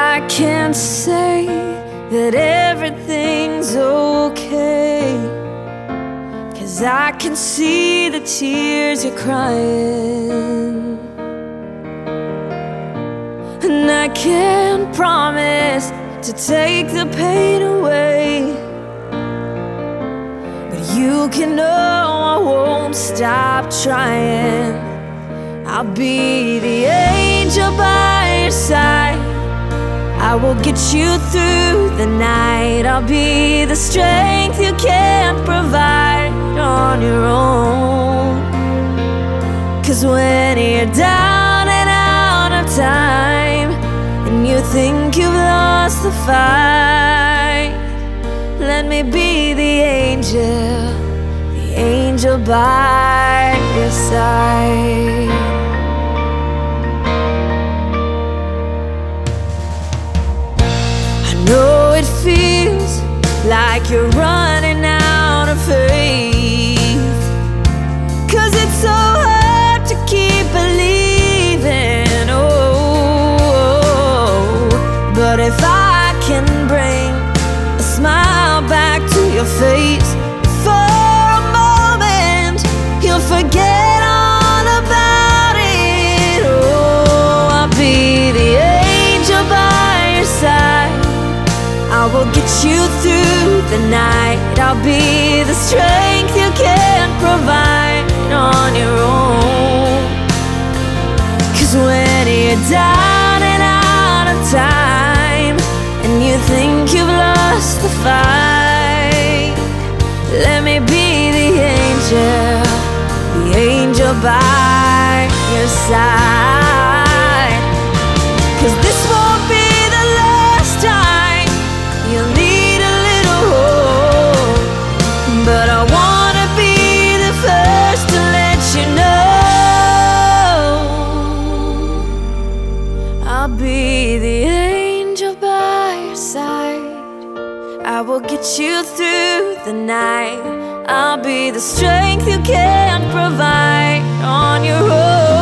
I can't say that everything's okay, 'cause I can see the tears you're crying. And I can't promise to take the pain away, but you can know I won't stop trying. I'll be the angel by your side. I will get you through the night. I'll be the strength you can't provide on your own. 'Cause when you're down and out of time, and you think you've lost the fight, let me be the angel by your side. I know it feels like you're running out of faith, 'cause it's so hard to keep believing. Oh, but if I can bring a smile back to your face for a moment, you'll forget all about it. Oh, I'll be the angel by your side. I will get you through the night. I'll be the strength you can't provide on your own. 'Cause when you're down and out of time, and you think you've lost the fight, let me be the angel by your side. 'Cause this won't be the last time you'll need a little hope, but I wanna be the first to let you know I'll be the angel by your side. I will get you through the night. I'll be the strength you can't provide on your own.